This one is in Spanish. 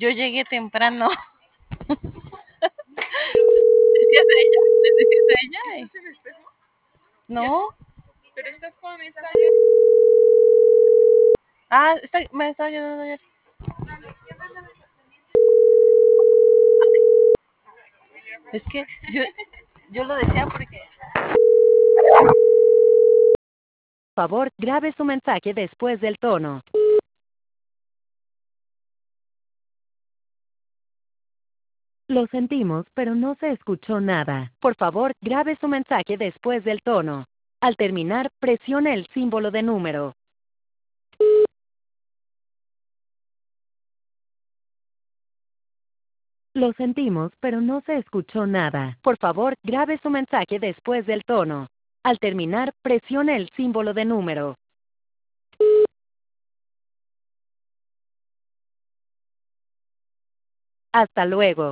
Yo llegué temprano. ¿Decías a ella? ¿Les decías a ella? ¿Estás en el espejo? No. Pero estás con esta. Ah, me estaba ayudando ayer. Es que yo lo decía porque... Por favor, grabe su mensaje después del tono. Lo sentimos, pero no se escuchó nada. Por favor, grabe su mensaje después del tono. Al terminar, presione el símbolo de número. Lo sentimos, pero no se escuchó nada. Por favor, grabe su mensaje después del tono. Al terminar, presione el símbolo de número. Hasta luego.